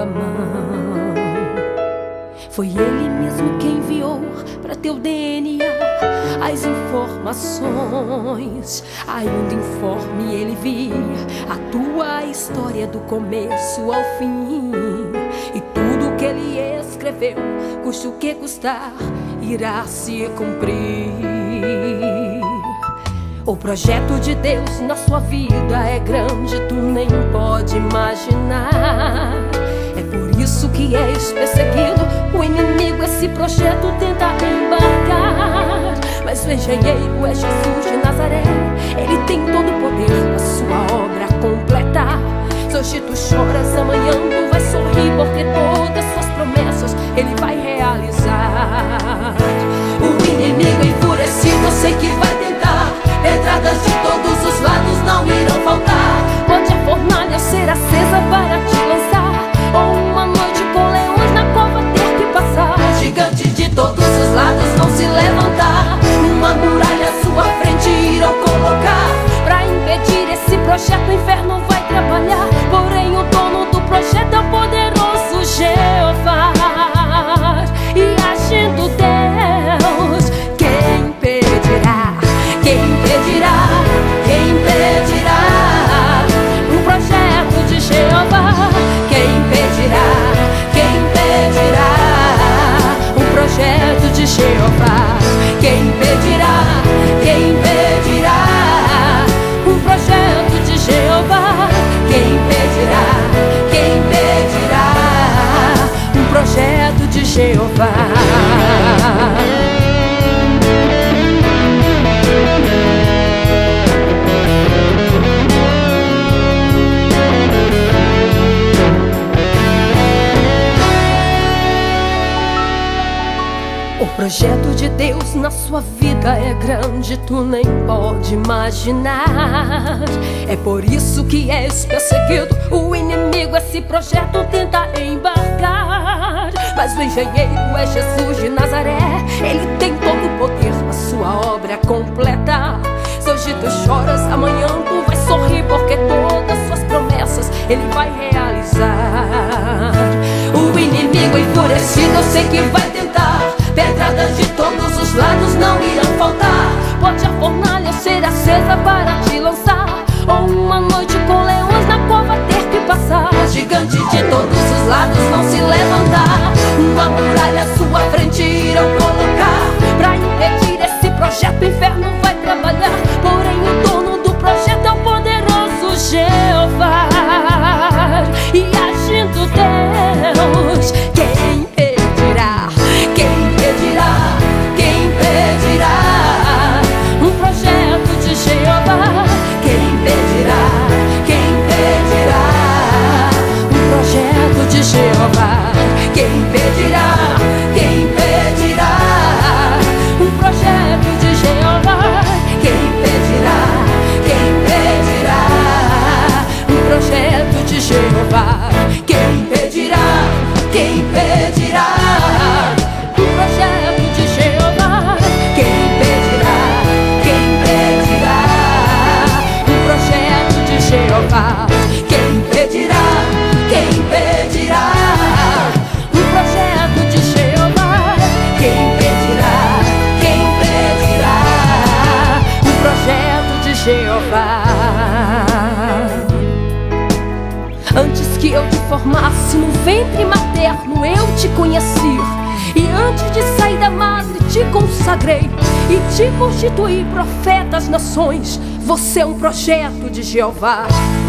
tua mão. Foi Ele mesmo quem enviou para teu DNA as informações. Ainda informe Ele via a tua história do começo ao fim. E tudo que Ele escreveu, custe o que custar, irá se cumprir. O projeto de Deus na sua vida é grande, tu nem pode imaginar. É por isso que és perseguido, o inimigo esse projeto tenta embarcar. Mas o engenheiro é Jesus de Nazaré, Ele tem todo o poder, a sua obra completa. Se hoje tu choras, amanhã tu vai sorrir, porque todas suas promessas Ele vai realizar. O inimigo enfurecido, eu sei que vai tentar, pedradas de todos os lados não irão faltar. Pode a fornalha ser acesa para te lançar, ou uma noite com leões na cova ter que passar. Gigantes de todos os lados vão se levantar, uma muralha à sua frente irão colocar. Pra impedir esse projeto o inferno vai trabalhar, porém o dono do projeto é o poderoso Jeová. E agindo Deus, quem impedirá? Quem impedirá? Quem impedirá o projeto de Jeová? Quem impedirá? Quem impedirá o projeto de Jeová? Quem impedirá? Quem impedirá o projeto de Jeová? Quem impedirá? Quem impedirá o projeto de Jeová? O projeto de Deus na sua vida é grande, tu nem pode imaginar. É por isso que és perseguido, o inimigo esse projeto tenta embarcar. Mas o engenheiro é Jesus de Nazaré, Ele tem todo o poder, a sua obra completa. Se hoje tu choras, amanhã tu vai sorrir, porque todas suas promessas Ele vai realizar. O inimigo enfurecido, eu sei que vai tentar, pedradas de todos os lados não irão faltar. Pode a fornalha ser acesa para te lançar, ou uma noite com leões na cova ter que passar. Gigantes de todos os lados vão se levantar, uma muralha à sua frente irão colocar. Pra impedir esse projeto o inferno vai trabalhar, porém o dono do projeto é o poderoso Jeová. E agindo Deus, quem impedirá? Quem impedirá? Quem impedirá um projeto de Jeová? Quem impedirá? Quem impedirá um projeto de Jeová? Quem impedirá? Quem impedirá um projeto de Jeová? Quem impedirá? Quem impedirá um projeto de Jeová? Quem impedirá? Quem impedirá o projeto de Jeová? Quem impedirá? Quem impedirá o projeto de Jeová? Quem impedirá? Quem impedirá o projeto de Jeová? Quem impedirá? Quem impedirá o projeto de Jeová? Antes que eu te formasse no ventre materno, eu te conheci. E antes de sair da madre te consagrei e te constituí profeta às nações. Você é um projeto de Jeová.